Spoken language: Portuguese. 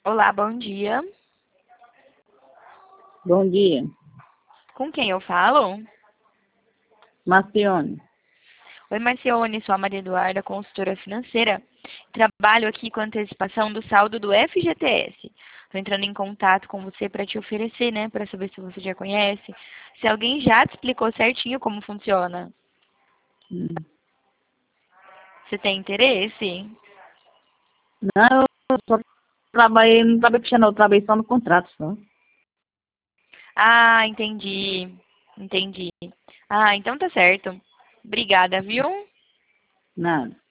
Olá, bom dia. Bom dia, Com quem eu falo? Marcione. Oi, Marcione, sou a Maria Eduarda, consultora financeira. Trabalho aqui com antecipação do saldo do FGTS. Estou entrando em contato com você para te oferecer, né? Para saber se você já conhece. Se alguém já te explicou certinho como funciona. Hum. Você tem interesse? Não, eu só trabalhei, não trabalhei puxando, eu trabalhei só no contrato, só. Ah, entendi. Entendi. Ah, então tá certo. Obrigada, viu? Nada.